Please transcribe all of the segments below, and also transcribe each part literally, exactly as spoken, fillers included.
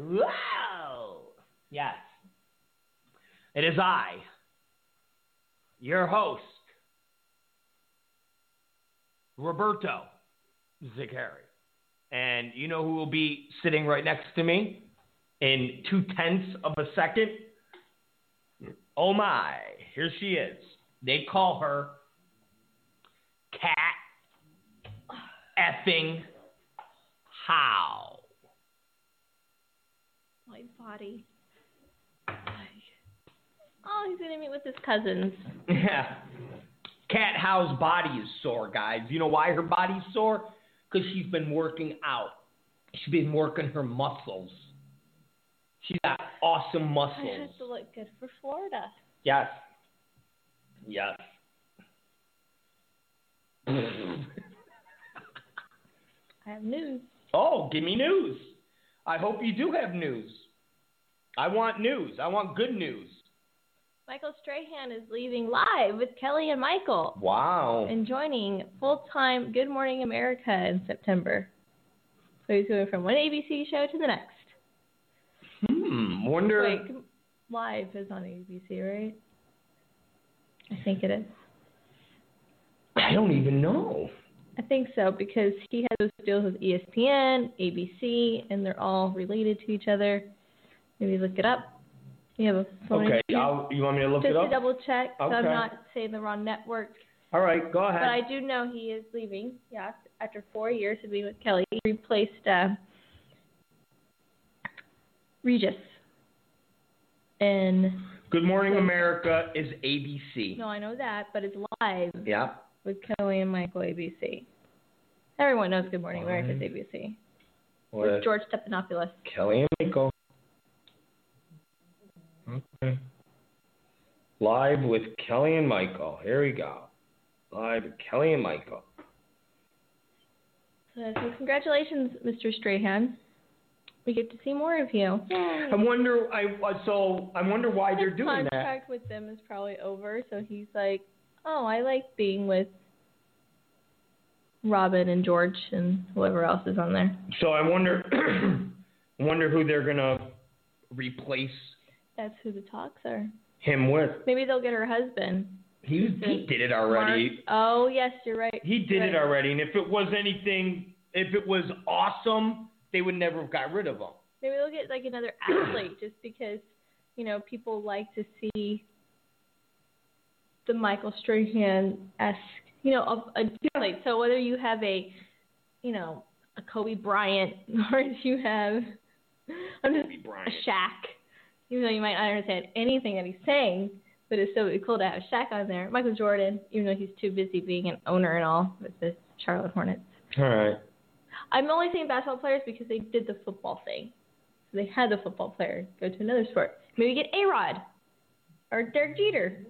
Whoa! Yes. It is I, your host, Roberto Zicari. And you know who will be sitting right next to me in two-tenths of a second? Oh my, here she is. They call her Cat effing Howe. My body. Oh, he's going to meet with his cousins. Yeah. Cat Howe's body is sore, guys. You know why her body's sore? Because she's been working out. She's been working her muscles. She's got awesome muscles. I have to look good for Florida. Yes. Yes. I have news. Oh, give me news. I hope you do have news. I want news. I want good news. Michael Strahan is leaving live with Kelly and Michael. Wow. And joining full-time Good Morning America in September. So he's going from one A B C show to the next. Hmm. Wonder. Wait, live is on A B C, right? I think it is. I don't even know. I think so, because he has those deals with E S P N, A B C, and they're all related to each other. Maybe look it up. You have a phone. Okay, I'll, you want me to look Just it up? to double check, so okay. I'm not saying the wrong network. All right, go ahead. But I do know he is leaving, yes, after four years of being with Kelly. He replaced uh, Regis. And Good Morning America is A B C. No, I know that, but it's live. Yeah. With Kelly and Michael, A B C. Everyone knows Good Morning America is A B C. What? With George Stephanopoulos. Kelly and Michael. Okay. Live with Kelly and Michael. Here we go. Live with Kelly and Michael. So, so congratulations, Mister Strahan. We get to see more of you. I wonder. I so I wonder why His they're doing that. contract with them is probably over, so he's like, oh, I like being with Robin and George and whoever else is on there. So I wonder, I wonder who they're gonna replace. That's who the talks are. Him with. Maybe they'll get her husband. He he did it already. Mark. Oh yes, you're right. He did right. it already, and if it was anything, if it was awesome, they would never have got rid of him. Maybe they'll get like another athlete, just because, you know, people like to see the Michael Strahan-esque, you know, of a athlete. So whether you have a, you know, a Kobe Bryant, or if you have I'm just, a Shaq, even though you might not understand anything that he's saying, but it's so cool to have Shaq on there. Michael Jordan, even though he's too busy being an owner and all with the Charlotte Hornets. All right. I'm only saying basketball players because they did the football thing. So they had the football player go to another sport. Maybe get A-Rod or Derek Jeter.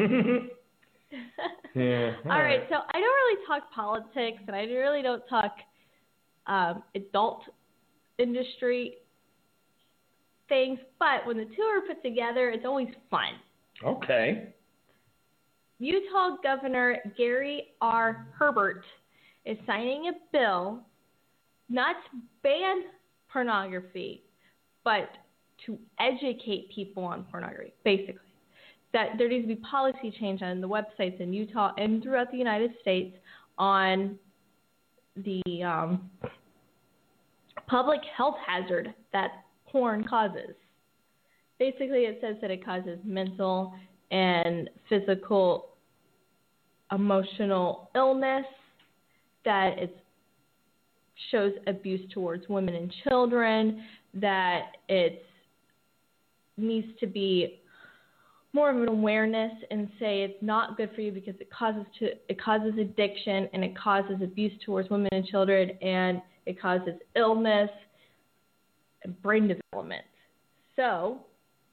Yeah. All, all right. right, so I don't really talk politics, and I really don't talk um, adult industry things, but when the two are put together, it's always fun. Okay. Utah Governor Gary R. Herbert is signing a bill not to ban pornography, but to educate people on pornography, basically. That there needs to be policy change on the websites in Utah and throughout the United States on the um, public health hazard that porn causes. Basically, it says that it causes mental and physical, emotional illness, that it shows abuse towards women and children, that it needs to be more of an awareness and say it's not good for you because it causes to it causes addiction and it causes abuse towards women and children and it causes illness and brain development. So,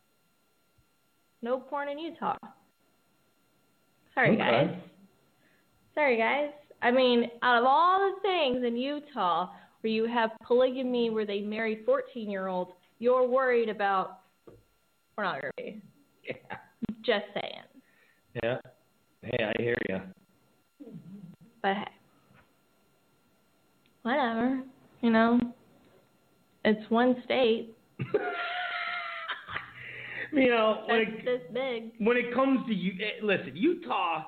no porn in Utah. Sorry, okay. guys. Sorry, guys. I mean, out of all the things in Utah where you have polygamy, where they marry fourteen-year-olds, you're worried about pornography. Yeah. Just saying. Yeah. Hey, I hear you. But hey, whatever. You know, it's one state. You know, when That's it, this big. when it comes to you, eh, listen, Utah.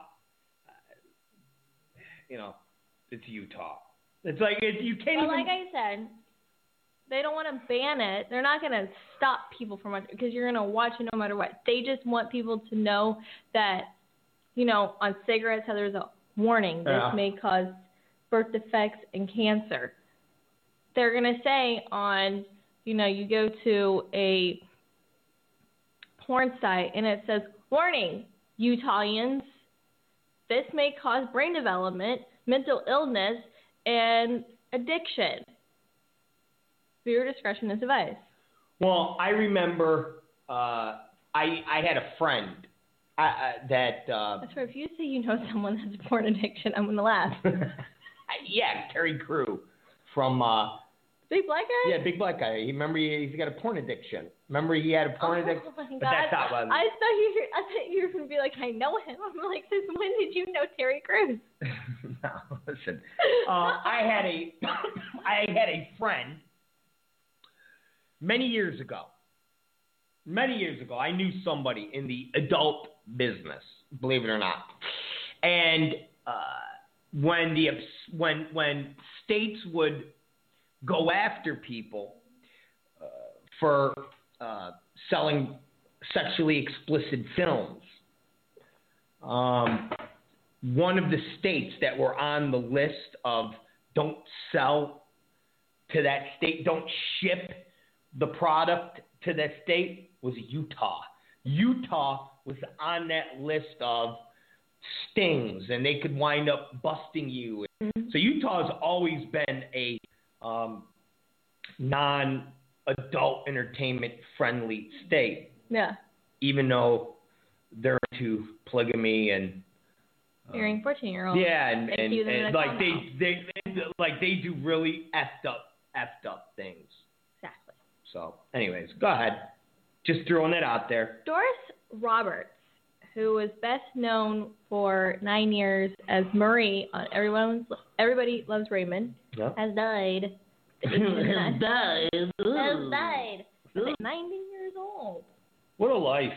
You know, it's Utah. It's like it, you can't But even. like I said, they don't want to ban it. They're not going to stop people from watching because you're going to watch it no matter what. They just want people to know that, you know, on cigarettes, how there's a warning. This Yeah. may cause birth defects and cancer. They're going to say on, you know, you go to a porn site and it says, warning, Utahnians, this may cause brain development, mental illness, and addiction. Viewer discretion is advised. Well, I remember uh, I I had a friend uh, uh, that. Uh, That's right. If you say you know someone that has a porn addiction, I'm going to laugh. yeah, Terry Crew from. Uh, Big black guy? Yeah, big black guy. He, remember, he, he's got a porn addiction. Remember, he had a porn oh, addiction. Oh my God. But that's not what. I thought you. Were, I thought you were going to be like, I know him. I'm like, since when did you know Terry Crews? No, listen. Uh, I had a, I had a friend. Many years ago. Many years ago, I knew somebody in the adult business. Believe it or not, and uh, when the when when states would go after people uh, for uh, selling sexually explicit films. Um, one of the states that were on the list of don't sell to that state, don't ship the product to that state was Utah. Utah was on that list of stings, and they could wind up busting you. Mm-hmm. So Utah has always been a Um, non-adult entertainment friendly state. Yeah. Even though they're into polygamy and um, hearing fourteen year olds. Yeah, and, and, and, and like they, they, they like they do really effed up effed up things. Exactly. So, anyways, go ahead. Just throwing that out there. Doris Roberts, who was best known for nine years as Marie on Everyone's Everybody Loves Raymond, yep. has died. has died. Has died. At ninety years old. What a life.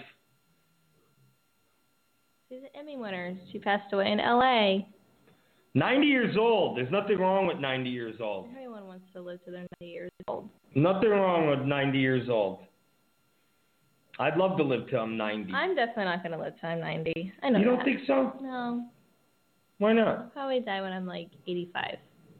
She's an Emmy winner. She passed away in L A ninety years old. There's nothing wrong with ninety years old. Everyone wants to live to their ninety years old. Nothing wrong with ninety years old. I'd love to live till I'm ninety. I'm definitely not going to live till I'm ninety. I know You don't that. think so? No. Why not? I'll probably die when I'm like eighty-five.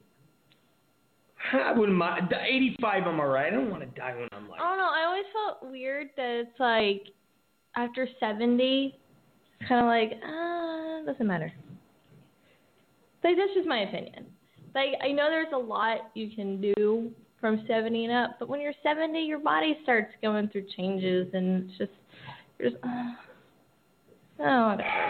I wouldn't mind. eighty-five, I'm all right. I don't want to die when I'm like. I don't know. I always felt weird that it's like after seventy, it's kind of like, ah, uh, doesn't matter. Like, that's just my opinion. Like, I know there's a lot you can do from seventy and up, but when you're seventy, your body starts going through changes, and it's just, you're just, uh, oh, whatever.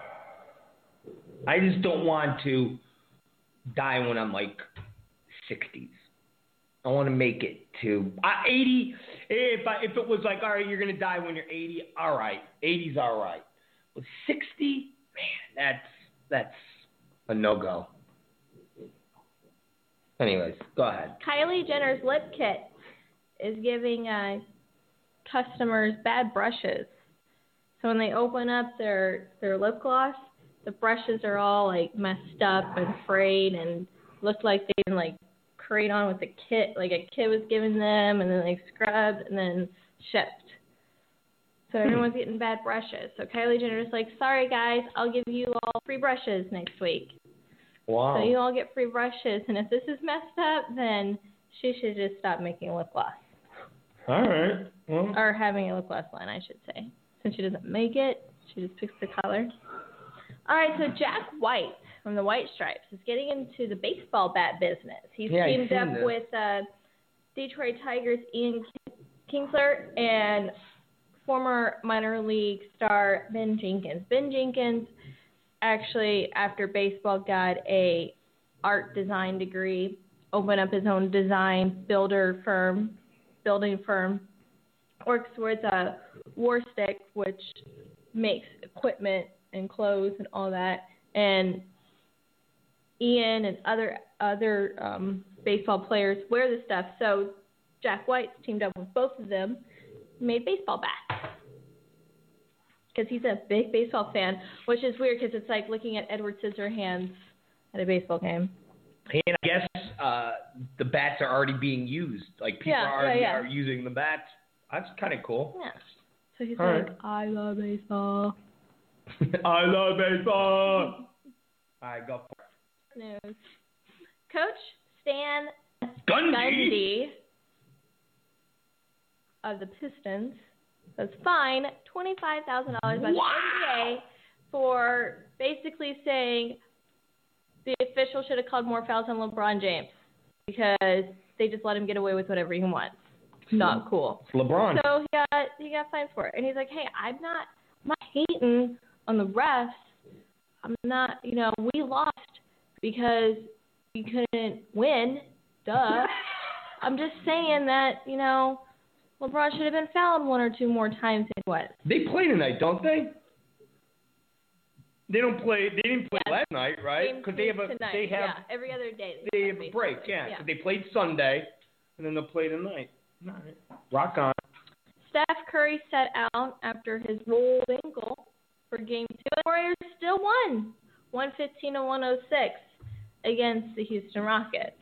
I just don't want to die when I'm like sixties. I want to make it to uh, eighty. If I, if it was like, all right, you're gonna die when you're eighty. All right, eighty's all right. But sixty, man, that's that's a no go. Anyways, go ahead. Kylie Jenner's lip kit is giving uh, customers bad brushes. So when they open up their their lip gloss, the brushes are all like messed up and frayed and look like they've been like curried on with a kit, like a kit was given them and then like scrubbed and then shipped. So everyone's getting bad brushes. So Kylie Jenner's like, sorry guys, I'll give you all free brushes next week. Wow. So you all get free brushes, and if this is messed up, then she should just stop making lip gloss. All right. Well. Or having a lip gloss line, I should say. Since she doesn't make it, she just picks the color. All right, so Jack White from the White Stripes is getting into the baseball bat business. He's yeah, teamed up this. with uh, Detroit Tigers' Ian Kinsler and former minor league star Ben Jenkins. Ben Jenkins actually, after baseball, got a art design degree, opened up his own design builder firm, building firm, works with a Warstick, which makes equipment and clothes and all that, and Ian and other other um, baseball players wear the stuff. So Jack White's teamed up with both of them, made baseball bats. Because he's a big baseball fan, which is weird because it's like looking at Edward Scissorhands at a baseball game. And I guess uh, the bats are already being used. Like, people Yeah, are already yeah, yeah. are using the bats. That's kind of cool. Yeah. So he's All like, right. I love baseball. I love baseball. All right, go for it. News. Coach Stan Gundy. Gundy of the Pistons was fined twenty-five thousand dollars by Wow. the N B A for basically saying the official should have called more fouls on LeBron James because they just let him get away with whatever he wants. Not cool. It's LeBron. So he got he got fined for it, and he's like, "Hey, I'm not I'm not hating on the refs. I'm not, you know, we lost because we couldn't win. Duh. I'm just saying that, you know, LeBron should have been fouled one or two more times than what. They play tonight, don't they? They don't play. They didn't play Yeah. last night, right? Games Because they have a tonight. they have yeah, every other day. they play, have a break. basically. Yeah. yeah. So they played Sunday, and then they'll play tonight. All right. Rock on. Steph Curry sat out after his rolled ankle for Game Two. The Warriors still won, one fifteen to one oh six against the Houston Rockets.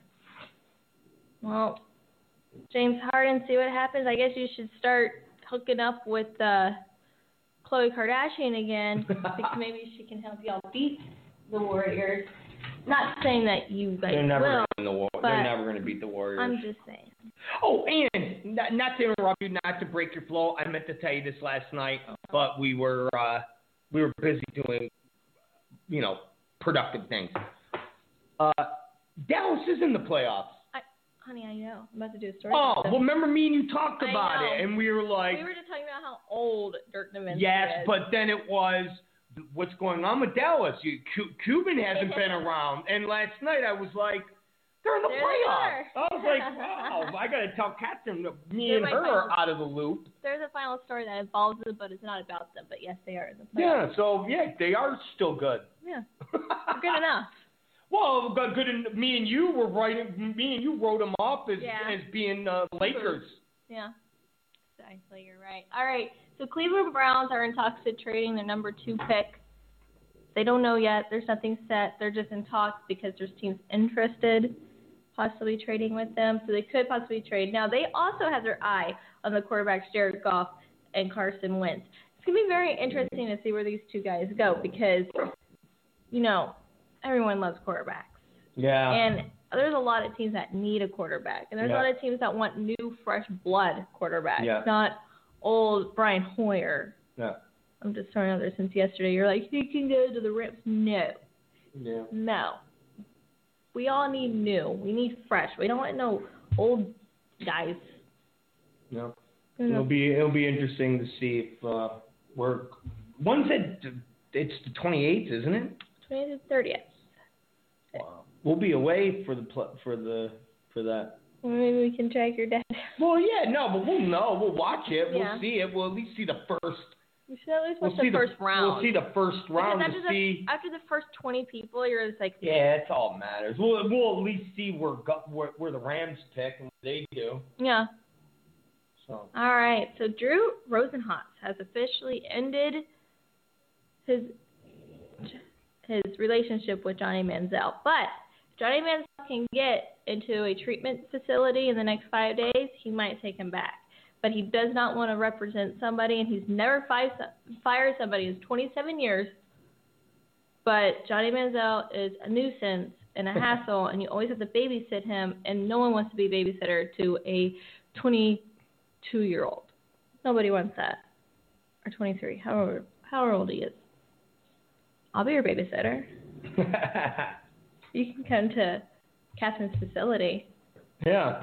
Well, James Harden, see what happens. I guess you should start hooking up with uh, Khloe Kardashian again, because maybe she can help y'all beat the Warriors. Not saying that you guys They're never will. gonna win the war. but They're never going to beat the Warriors. I'm just saying. Oh, and not, not to interrupt you, not to break your flow. I meant to tell you this last night, but we were uh, we were busy doing, you know, productive things. Uh, Dallas is in the playoffs. I, honey, I know. I'm about to do a story. Oh, about them. well, remember me and you talked I about know. it, and we were like, We were just talking about how old Dirk Nowitzki yes, is. but then it was, what's going on with Dallas? You, Cu- Cuban hasn't been around, and last night I was like, they're in the There they playoffs. are. I was like, wow, I got to tell Catherine that me They're and my her are friends. out of the loop. There's a final story that involves them, but it's not about them. But yes, they are in the Yeah, playoffs. so, yeah, they are still good. Yeah, they're good enough. Well, good, good. and Me and you were writing. Me and you wrote them off as Yeah. as being uh, Lakers. Yeah, exactly. You're right. All right. So Cleveland Browns are in talks with trading their number two pick. They don't know yet. There's nothing set. They're just in talks because there's teams interested, possibly trading with them. So they could possibly trade. Now they also have their eye on the quarterbacks Jared Goff and Carson Wentz. It's gonna be very interesting to see where these two guys go because, you know, everyone loves quarterbacks. Yeah. And there's a lot of teams that need a quarterback. And there's Yeah. a lot of teams that want new, fresh blood quarterbacks, Yeah. not old Brian Hoyer. yeah. I'm just throwing out there since yesterday. You're like, he can go to the Rams. No. Yeah. No. We all need new. We need fresh. We don't want no old guys. No. You know, It'll be it'll be interesting to see if uh, we're. When's it? It's the twenty-eighth, isn't it? twentieth to thirtieth. Wow. We'll be away for the pl- for the for that. Maybe we can track your dad. Well, yeah, no, but we'll know. We'll watch it. We'll Yeah. see it. We'll at least see the first. We should at least We'll watch see the first round. We'll see the first round because to after see. the, after the first twenty people, you're just like, Yeah, that's all that matters. We'll we'll at least see where go, where, where the Rams pick and what they do. yeah. So. All right, so Drew Rosenhaus has officially ended his his relationship with Johnny Manziel. But if Johnny Manziel can get into a treatment facility in the next five days, he might take him back. But he does not want to represent somebody, and he's never fi- fired somebody in twenty-seven years. But Johnny Manziel is a nuisance and a hassle, and you always have to babysit him, and no one wants to be a babysitter to a twenty-two-year-old. Nobody wants that. Or twenty-three, however, however old he is. I'll be your babysitter. You can come to Catherine's facility. Yeah.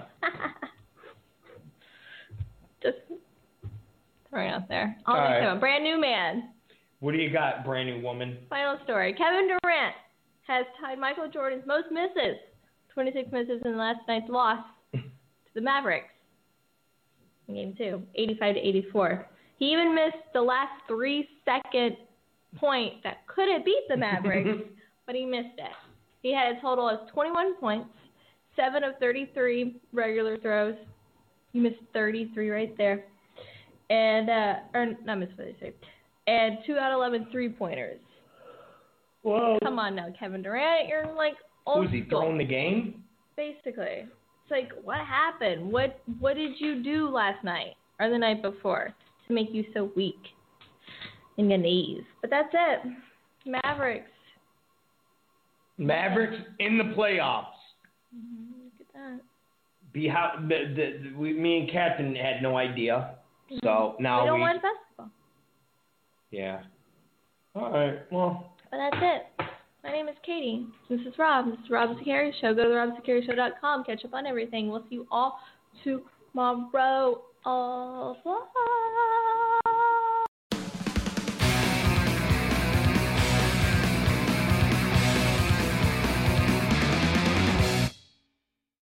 Just throwing it out there. All All right. right. Come. Brand new man. What do you got, brand new woman? Final story. Kevin Durant has tied Michael Jordan's most misses. twenty-six misses in last night's loss to the Mavericks. In game two, eighty-five to eighty-four. He even missed the last three-second point that could have beat the Mavericks, but he missed it. He had a total of twenty-one points, seven of thirty-three regular throws, You missed thirty-three right there. And, uh, or not missed thirty-three. And two out of eleven three-pointers. Whoa. Come on now, Kevin Durant. You're like old Who's he school. throwing the game? Basically. It's like, what happened? What What did you do last night or the night before to make you so weak in your knees? But that's it. Mavericks. Mavericks in the playoffs. Mm-hmm. Look at that. Be how the, the, the, we, me and Captain had no idea. So now we don't we. want basketball. Yeah. All right. Well. But that's it. My name is Katie. This is Rob. This is Rob Zaccheri Show. Go to the rob zaccheri show dot com. Catch up on everything. We'll see you all tomorrow. Au revoir.